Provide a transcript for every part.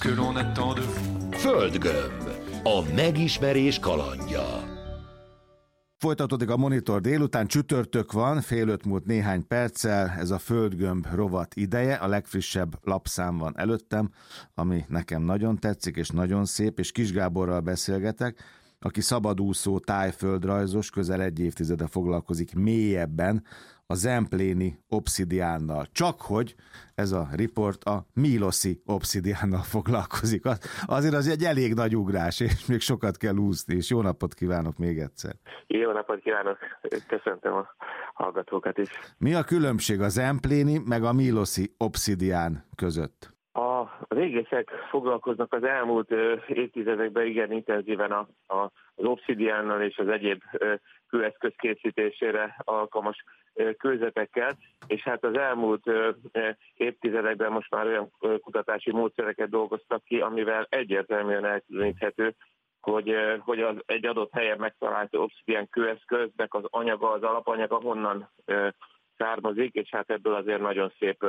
que l'on attend de vous. Földgömb, a megismerés kalandja. Folytatódik a Monitor délután, csütörtök van, 4:30 múlt néhány perccel, ez a Földgömb rovat ideje, a legfrissebb lapszám van előttem, ami nekem nagyon tetszik és nagyon szép, és Kis Gáborral beszélgetek, aki szabadúszó tájföldrajzos, közel egy évtizede foglalkozik mélyebben a zempléni obszidiánnal. Csakhogy ez a riport a míloszi obszidiánnal foglalkozik. Azért az egy elég nagy ugrás, és még sokat kell úszni, és jó napot kívánok még egyszer. Jó napot kívánok, köszöntöm a hallgatókat is. Mi a különbség a zempléni meg a míloszi obszidián között? A régészek foglalkoznak az elmúlt évtizedekben igen intenzíven az obszidiánnal és az egyéb kőeszköz készítésére alkalmas kőzetekkel, és hát az elmúlt évtizedekben most már olyan kutatási módszereket dolgoztak ki, amivel egyértelműen elkülöníthető, hogy az egy adott helyen megtalált obszidián kőeszköznek az anyaga, az alapanyaga honnan származik, és hát ebből azért nagyon szép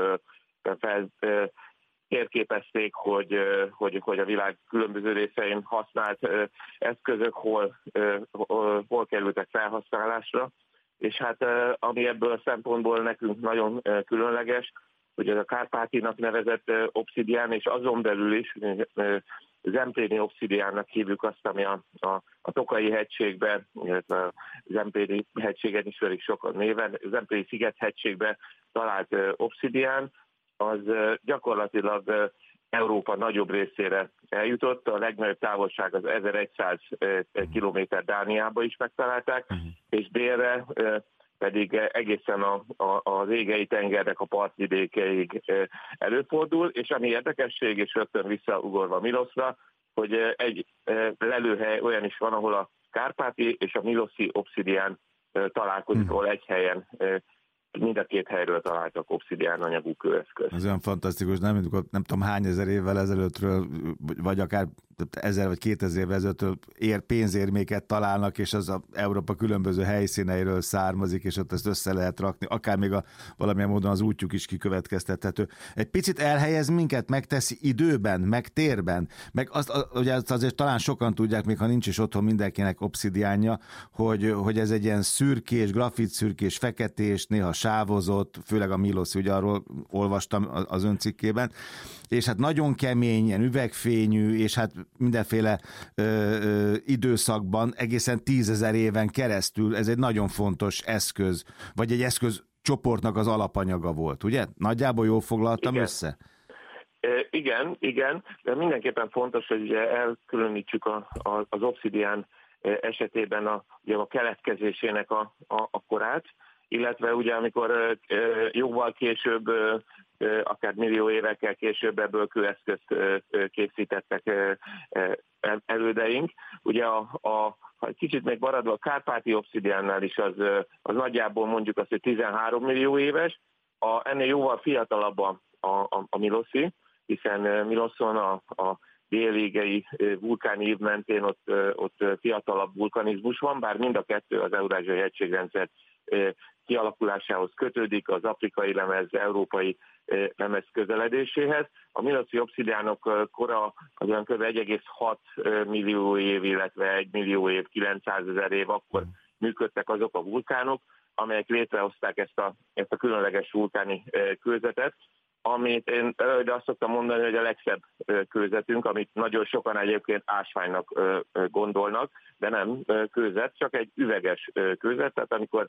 térképezték, hogy a világ különböző részein használt eszközök hol kerültek felhasználásra, és hát ami ebből a szempontból nekünk nagyon különleges, hogy ez a Kárpátinak nevezett obszidián, és azon belül is zempléni obszidiánnak hívjuk azt, ami a Tokaji hegységben, illetve a Zempléni hegységet ismerik sokan néven, Zempléni sziget hegységben talált obszidián, az gyakorlatilag Európa nagyobb részére eljutott, a legnagyobb távolság az 1100 kilométer Dániába is megtalálták, és délre pedig egészen az égei tengernek a partvidékeig előfordul, és ami érdekesség, és rögtön visszaugorva Miloszra, hogy egy lelőhely olyan is van, ahol a kárpáti és a míloszi obszidián találkozik, ahol egy helyen mind a két helyről találtak obszidián anyagú kőeszköz. Ez olyan fantasztikus, nem tudom hány ezer évvel ezelőttről, vagy akár 1000 vagy 2000 évvel ezelőttről pénzérméket találnak, és az a Európa különböző helyszíneiről származik, és ott ezt össze lehet rakni, akár még valamilyen módon az útjuk is kikövetkeztethető. Egy picit elhelyez minket, megteszi időben, meg térben, meg ugye azért talán sokan tudják, még ha nincs is otthon mindenkinek obszidiánja, hogy ez egy ilyen szürkés, grafitszürkés, feketés, néha sávozott, főleg a míloszi, ugye arról olvastam az ön cikkében, és hát nagyon kemény, ilyen üvegfényű, és hát mindenféle időszakban, egészen 10 000 éven keresztül ez egy nagyon fontos eszköz, vagy egy eszközcsoportnak az alapanyaga volt, ugye? Nagyjából jól foglaltam össze? Igen, de mindenképpen fontos, hogy ugye elkülönítsük az obszidián esetében a keletkezésének a korát, illetve ugye amikor jóval később, akár millió évekkel később ebből kőeszközt készítettek elődeink. Ugye ha kicsit még maradva a kárpáti obszidiánnál is az nagyjából mondjuk azt, hogy 13 millió éves, ennél jóval fiatalabb a míloszi, hiszen Miloszon a délégei vulkáni ív mentén ott fiatalabb vulkanizmus van, bár mind a kettő az Eurázsiai hegységrendszer kialakulásához kötődik, az afrikai lemez, európai lemez közeledéséhez. A míloszi obszidiánok kora az olyan kb. 1,6 millió év, illetve 1 millió év, 900 000 év, akkor működtek azok a vulkánok, amelyek létrehozták ezt a különleges vulkáni kőzetet, amit én de azt szoktam mondani, hogy a legszebb kőzetünk, amit nagyon sokan egyébként ásványnak gondolnak, de nem kőzet, csak egy üveges kőzet, tehát amikor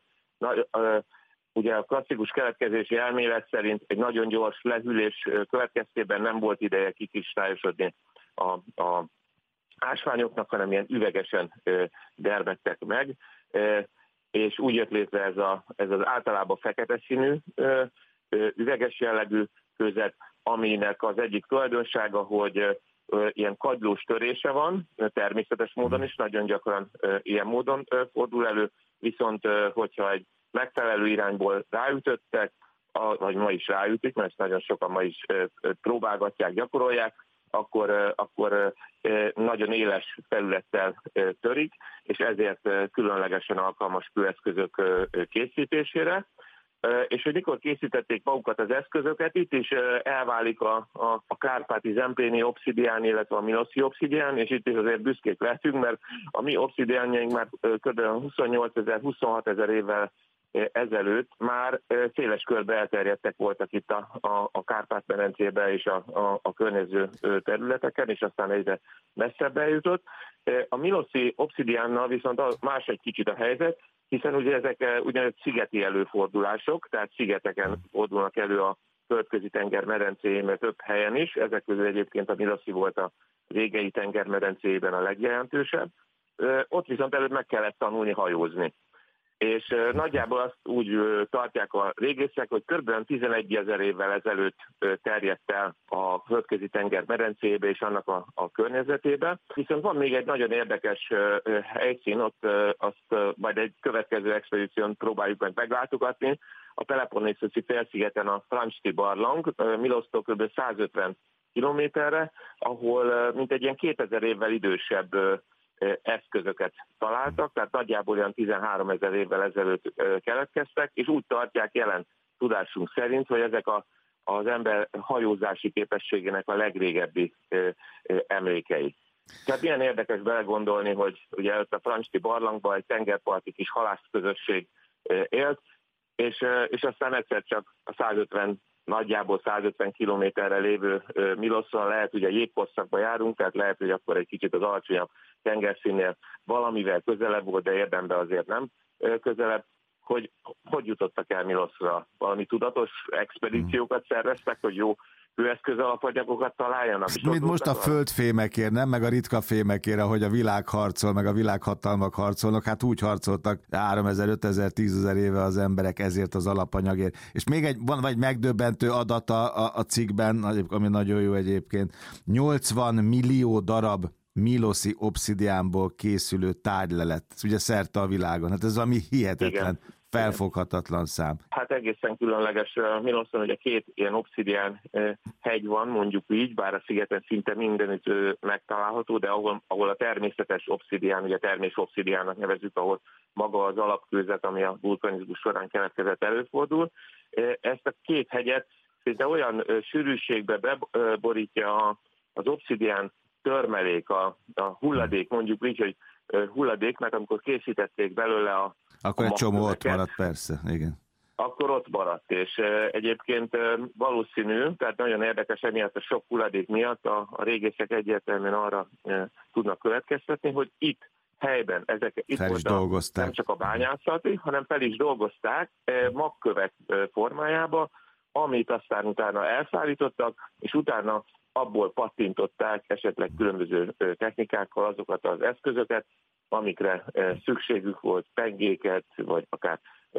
ugye a klasszikus keletkezési elmélet szerint egy nagyon gyors lehűlés következtében nem volt ideje kikristályosodni a ásványoknak, hanem ilyen üvegesen dermedtek meg, és úgy jött létre ez az általában fekete színű üveges jellegű kőzet, aminek az egyik tulajdonsága, hogy ilyen kagylós törése van, természetes módon is, nagyon gyakran ilyen módon fordul elő, viszont hogyha egy megfelelő irányból ráütöttek, vagy ma is ráütik, mert ezt nagyon sokan ma is próbálgatják, gyakorolják, akkor nagyon éles felülettel törik, és ezért különlegesen alkalmas kőeszközök készítésére. és hogy mikor készítették magukat az eszközöket, itt is elválik a kárpáti-zempléni obszidián, illetve a miloszi obszidián, és itt is azért büszkék lehetünk, mert a mi obszidiánjaink már kb. 28 000, 26 000 évvel ezelőtt már széles körbe elterjedtek voltak itt a Kárpát-medencében és a környező területeken, és aztán egyre messzebb eljutott. A miloszi obszidiánnal viszont más egy kicsit a helyzet, hiszen ugye ezek úgynevezett szigeti előfordulások, tehát szigeteken fordulnak elő a Földközi tenger medencéjében több helyen is, ezek közül egyébként a miloszi volt a Égei tenger medencéjében a legjelentősebb. Ott viszont előtt meg kellett tanulni hajózni. És nagyjából azt úgy tartják a régészek, hogy kb. 11 000 évvel ezelőtt terjedt el a Földközi tenger medencébe és annak a környezetébe. Viszont van még egy nagyon érdekes helyszín, ott azt majd egy következő expedíción próbáljuk meg meglátogatni. A Peloponnészoszi félszigeten a Fransti barlang, Milosztól kb. 150 kilométerre, ahol mintegy ilyen 2000 évvel idősebb eszközöket találtak, tehát nagyjából olyan 13 000 évvel ezelőtt keletkeztek, és úgy tartják jelen tudásunk szerint, hogy ezek az ember hajózási képességének a legrégebbi emlékei. Tehát milyen érdekes belegondolni, hogy ugye ott a Fransti barlangban egy tengerparti kis halászközösség élt, és aztán egyszer csak a nagyjából 150 kilométerre lévő Miloszon lehet, ugye jégkorszakba járunk, tehát lehet, hogy akkor egy kicsit az alacsonyabb tengerszínnél valamivel közelebb volt, de érdemben azért nem közelebb. Hogy jutottak el Miloszra? Valami tudatos expedíciókat szerveztek, hogy jó kőeszköz alapanyagokat találjanak? Mint most a földfémekért, nem? Meg a ritka fémekért, ahogy a világ harcol, meg a világhatalmak harcolnak, hát úgy harcoltak 3000, 5000, 10 000 éve az emberek ezért az alapanyagért. És még van egy megdöbbentő adata a cikkben, ami nagyon jó egyébként, 80 millió darab miloszi obszidiánból készülő tárgylelet, ugye szerte a világon. Hát ez ami hihetetlen, igen, felfoghatatlan szám. Hát egészen különleges. Miloszon ugye 2 ilyen obszidián hegy van, mondjuk így, bár a szigeten szinte mindenütt megtalálható, de ahol a természetes obszidián, ugye termés obszidiánnak nevezzük, ahol maga az alapkőzet, ami a vulkanizmus során keletkezett, előfordul. Ezt a 2 hegyet szinte olyan sűrűségbe beborítja az obszidián törmelék, a hulladék, mondjuk így, hogy hulladék, mert amikor készítették belőle akkor egy csomó ott maradt, persze, igen. Akkor ott maradt, és egyébként valószínű, tehát nagyon érdekes emiatt a sok hulladék miatt a régészek egyértelműen arra tudnak következtetni, hogy itt helyben itt volt nem csak a bányászati, hanem fel is dolgozták magkövek formájába, amit aztán utána elszállítottak, és utána abból pattintották esetleg különböző technikákkal azokat az eszközöket, amikre szükségük volt, pengéket, vagy akár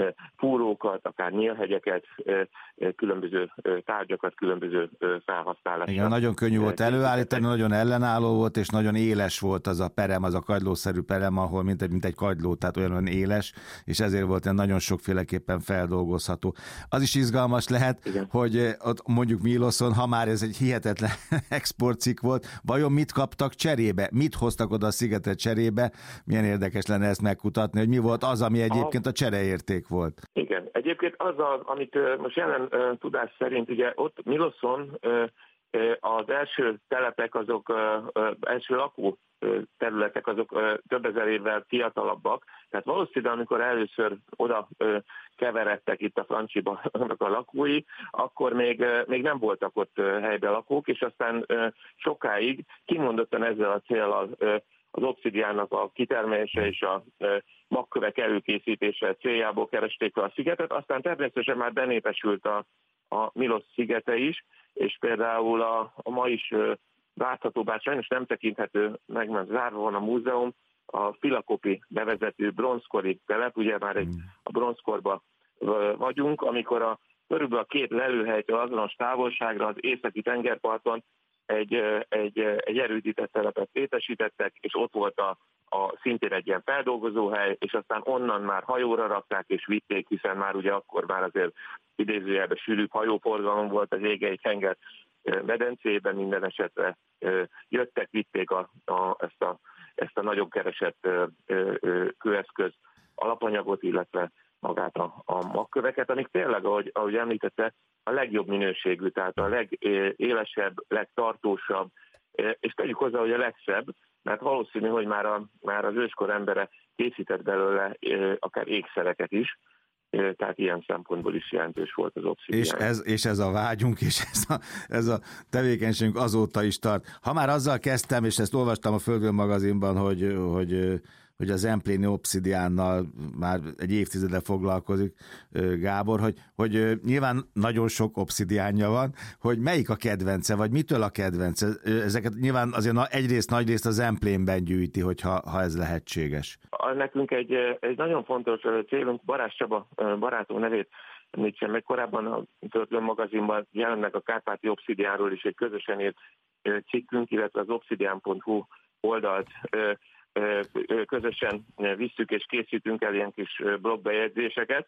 fúrókat, akár nyílhegyeket, különböző tárgyakat, különböző felhasználásra. Igen, nagyon könnyű volt előállítani, nagyon ellenálló volt, és nagyon éles volt az a perem, az a kagylószerű perem, ahol mint egy kagyló, tehát olyan éles, és ezért volt nagyon sokféleképpen feldolgozható. Az is izgalmas lehet, igen, hogy ott mondjuk Miloszon, ha már ez egy hihetetlen exportcikk volt, vajon mit kaptak cserébe? Mit hoztak oda a szigetre cserébe? Milyen érdekes lenne ezt megkutatni, hogy mi volt az, ami egyébként a csereérték volt. Igen, egyébként az, amit most jelen tudás szerint, ugye ott Miloszon az első telepek, azok első lakó területek, azok több ezer évvel fiatalabbak, tehát valószínűleg amikor először oda keveredtek itt a Francsiba a lakói, akkor még nem voltak ott helyben lakók, és aztán sokáig kimondottan ezzel a céllal az obszidiánnak a kitermelése és a magkövek előkészítése céljából keresték a szigetet, aztán természetesen már benépesült a Milosz szigete is, és például a ma is látható, bár sajnos nem tekinthető meg, mert zárva van a múzeum, a Filakopi nevezetű bronzkori telep, ugye már a bronzkorban vagyunk, amikor körülbelül a 2 lelőhelytől azonos távolságra az északi tengerparton egy erődített telepet létesítettek, és ott volt szintén egy ilyen feldolgozóhely, és aztán onnan már hajóra rakták és vitték, hiszen már ugye akkor már azért idézőjelben sűrűbb hajóforgalom volt az Égei tenger medencében, minden esetre jöttek, vitték ezt a nagyon keresett kőeszköz alapanyagot, illetve magát a magköveket, amik tényleg, ahogy említette, a legjobb minőségű, tehát a legélesebb, legtartósabb, és tegyük hozzá, hogy a legszebb, mert valószínű, hogy már az őskor embere készített belőle akár ékszereket is, tehát ilyen szempontból is jelentős volt az obszidián. És ez a vágyunk, és ez a tevékenységünk azóta is tart. Ha már azzal kezdtem, és ezt olvastam a Földön magazinban, hogy az Zempléni obszidiánnal már egy évtizede foglalkozik Gábor, hogy nyilván nagyon sok obszidiánja van, hogy melyik a kedvence, vagy mitől a kedvence? Ezeket nyilván azért nagyrészt a Zemplénben gyűjti, ha ez lehetséges. Nekünk egy nagyon fontos célunk, Barás Csaba barátunk nevét említsem meg, korábban a Földön magazinban jelennek a kárpáti obszidiánról is egy közösen írt cikkünk, illetve az obsidian.hu oldalt közösen visszük és készítünk el ilyen kis blogbejegyzéseket,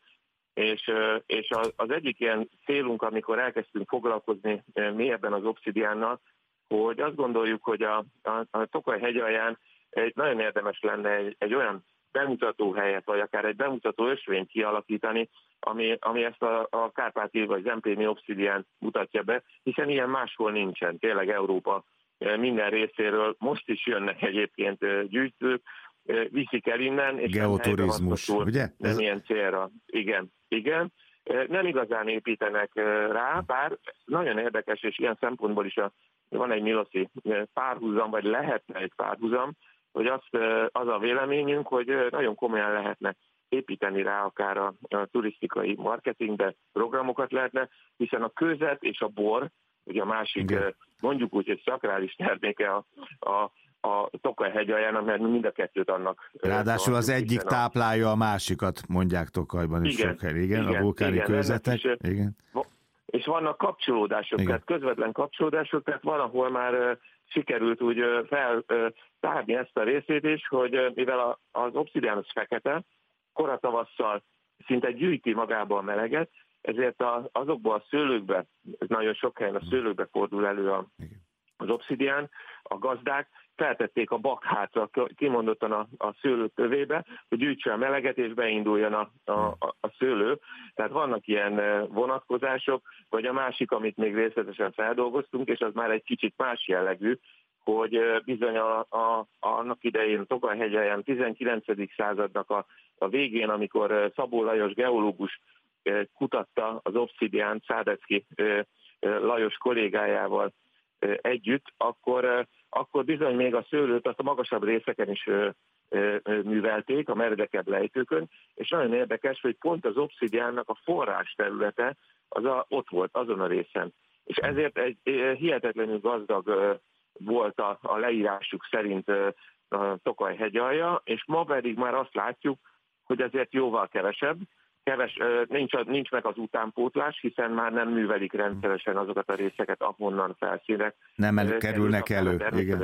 és az egyik ilyen célunk, amikor elkezdtünk foglalkozni mélyebben az obszidiánnal, hogy azt gondoljuk, hogy a Tokaj hegyalján nagyon érdemes lenne egy olyan bemutató helyet, vagy akár egy bemutató ösvényt kialakítani, ami ezt a kárpáti vagy zempléni obszidián mutatja be, hiszen ilyen máshol nincsen, tényleg Európa minden részéről. Most is jönnek egyébként gyűjtők, viszik el innen, és geoturizmus, ugye? Nem ilyen célra. Igen. Nem igazán építenek rá, bár nagyon érdekes, és ilyen szempontból is van egy Miloszi párhuzam, vagy lehetne egy párhuzam, hogy az a véleményünk, hogy nagyon komolyan lehetne építeni rá akár a turisztikai marketingbe programokat lehetne, hiszen a kőzet és a bor, ugye a másik, mondjuk úgy, hogy szakrális terméke a Tokaj hegyalján, mert mind a kettőt annak. Ráadásul az egyik táplálja a másikat, mondják Tokajban is sok hely. Igen, a vulkáni kőzetek. Igen. És vannak kapcsolódások, tehát közvetlen kapcsolódások, tehát valahol már sikerült úgy feltárni ezt a részét is, hogy mivel az obszidián az fekete, koratavasszal szinte gyűjti magába a meleget, ezért azokból a szőlőkbe, nagyon sok helyen a szőlőkbe fordul elő az obszidián, a gazdák feltették a bakhátra, kimondottan a szőlő tövébe, hogy gyűjtse a meleget és beinduljon a szőlő. Tehát vannak ilyen vonatkozások, vagy a másik, amit még részletesen feldolgoztunk, és az már egy kicsit más jellegű, hogy bizony annak idején Tokaj hegyalján 19. századnak a végén, amikor Szabó Lajos geológus kutatta az obszidiánt Szádecki Lajos kollégájával együtt, akkor bizony még a szőlőt azt a magasabb részeken is művelték, a meredekebb lejtőkön, és nagyon érdekes, hogy pont az obszidiánnak a forrás területe ott volt, azon a részen. És ezért egy hihetetlenül gazdag volt a leírásuk szerint a Tokaj hegyalja, és ma pedig már azt látjuk, hogy azért jóval kevesebb, nincs meg az utánpótlás, hiszen már nem művelik rendszeresen azokat a részeket, ahonnan felszínre kerülnek elő.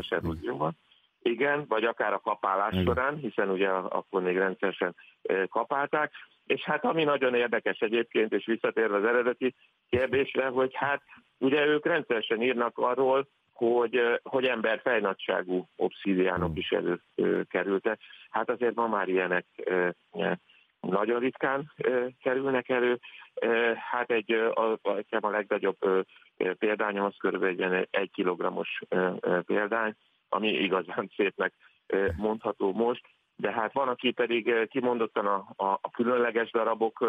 Igen, vagy akár a kapálás során, hiszen ugye akkor még rendszeresen kapálták. És hát ami nagyon érdekes egyébként, és visszatérve az eredeti kérdésre, hogy hát ugye ők rendszeresen írnak arról, hogy ember fejnagyságú obszidiánok is előkerültek. Hát azért ma már ilyenek nagyon ritkán kerülnek elő. Hát a legnagyobb példányom az körülbelül egy kilogrammos példány, ami igazán szépnek mondható most, de hát van, aki pedig kimondottan a különleges darabok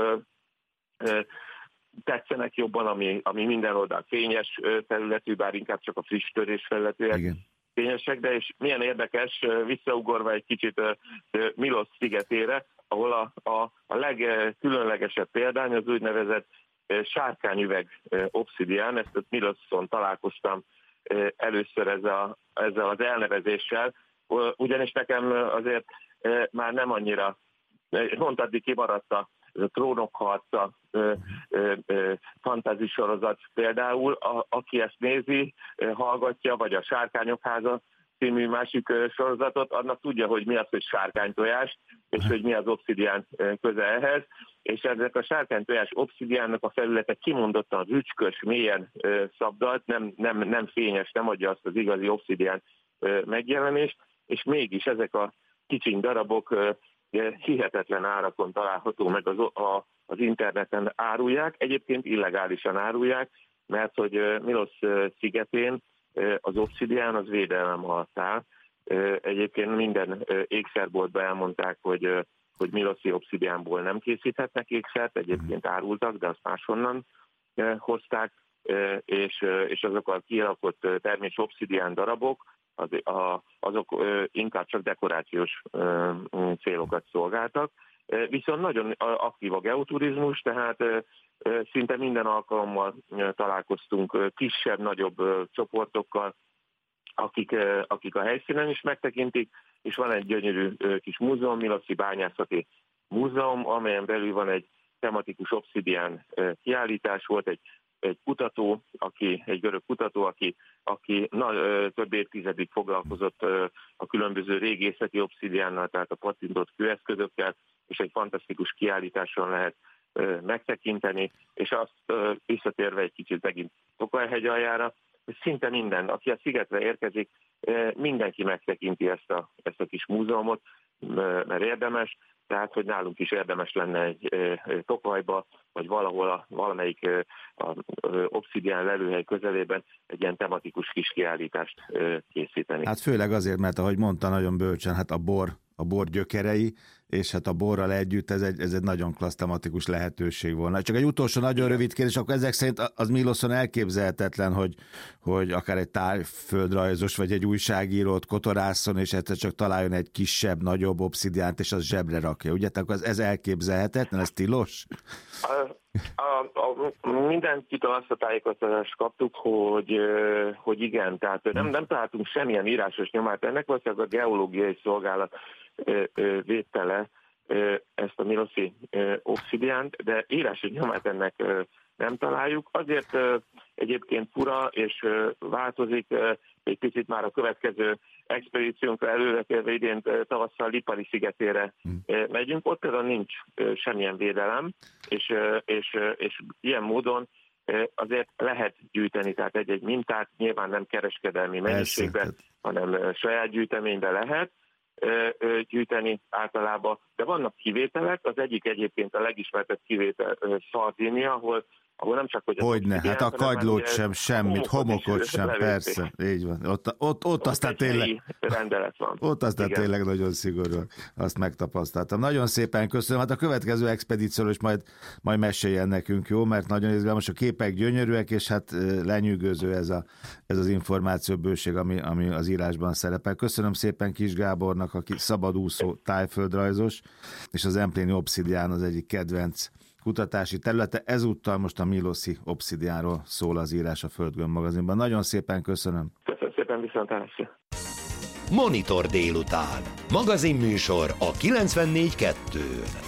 tetszenek jobban, ami minden oldal fényes felületű, bár inkább csak a friss törés felületűek fényesek, de és milyen érdekes, visszaugorva egy kicsit Milosz szigetére, ahol a legkülönlegesebb példány az úgynevezett sárkányüveg obszidián, ezt a Miloszon találkoztam először ezzel az elnevezéssel, ugyanis nekem azért már nem annyira, pont addig kimaradt ez a Trónok harca fantasy sorozat például, aki ezt nézi, hallgatja, vagy a Sárkányok háza című másik sorozatot, annak tudja, hogy mi az, hogy sárkánytojás, és hogy mi az obszidián köze ehhez, és ezek a sárkánytojás obszidiánnak a felülete kimondottan rücskös, mélyen szabdalt, nem fényes, nem adja azt az igazi obszidián megjelenést, és mégis ezek a kicsiny darabok hihetetlen árakon található meg az interneten árulják, egyébként illegálisan árulják, mert hogy Milosz szigetén az obszidián az védelem alatt áll. Egyébként minden ékszerboltban elmondták, hogy miloszi obszidiánból nem készíthetnek ékszert, egyébként árultak, de azt máshonnan hozták, és azok a kirakott termés obszidián darabok, azok inkább csak dekorációs célokat szolgáltak. Viszont nagyon aktív a geoturizmus, tehát szinte minden alkalommal találkoztunk kisebb-nagyobb csoportokkal, akik a helyszínen is megtekintik, és van egy gyönyörű kis múzeum, Miloszi Bányászati Múzeum, amelyen belül van egy tematikus obszidián kiállítás. Volt egy kutató, egy görög kutató, aki több évtizedig foglalkozott a különböző régészeti obszidiánnal, tehát a pattintott kőeszközökkel, és egy fantasztikus kiállításon lehet megtekinteni, és azt visszatérve egy kicsit megint Tokaj-hegy aljára, hogy szinte minden, aki a szigetre érkezik, mindenki megtekinti ezt a kis múzeumot, mert érdemes, tehát hogy nálunk is érdemes lenne egy Tokajba, vagy valahol valamelyik obszidián lelőhely közelében egy ilyen tematikus kis kiállítást készíteni. Hát főleg azért, mert ahogy mondta nagyon bölcsen, hát a bor gyökerei, és hát a borral együtt ez egy nagyon klassz tematikus lehetőség volna. Csak egy utolsó nagyon rövid kérdés, akkor ezek szerint az Miloszon elképzelhetetlen, hogy akár egy tájföldrajzos vagy egy újságírót kotorásszon, és egyszer csak találjon egy kisebb, nagyobb obszidiánt, és az zsebre rakja. Ugye? Tehát ez elképzelhetetlen, ez tilos? Mindenkitől azt a tájékoztatást kaptuk, hogy igen, tehát nem találtunk semmilyen írásos nyomát ennek, valószínűleg a geológiai szolgálat védte le ezt a miloszi obszidiánt, de írásos nyomát ennek nem találjuk. Azért egyébként fura és változik, egy picit már a következő expedíciónkra előretérve idén tavasszal Lipari szigetére megyünk, ott például nincs semmilyen védelem, és ilyen módon azért lehet gyűjteni, tehát egy mintát nyilván nem kereskedelmi mennyiségben, hanem saját gyűjteményben lehet gyűjteni általában, de vannak kivételek, az egyik egyébként a legismertebb kivétel Szardínia, ahol nem csak, hogy... Hogyne, hát a kagylót sem, semmit, homokot sem, persze, így van. Ott aztán tényleg... rendelet van. Ott aztán tényleg nagyon szigorú, azt megtapasztaltam. Nagyon szépen köszönöm, hát a következő expedícióról is majd meséljen nekünk, jó? Mert nagyon izgalmas, a képek gyönyörűek, és hát lenyűgöző ez az információbőség, ami az írásban szerepel. Köszönöm szépen Kiss Gábornak, aki szabadúszó tájföldrajzos, és az empléni obszidián az egyik kedvenc kutatási területe. Ezúttal most a miloszi obszidiánról szól az írás a Földgömb magazinban. Nagyon szépen köszönöm. Köszönöm szépen, viszontlátásra. Monitor délután. Magazinműsor a 94.2-n.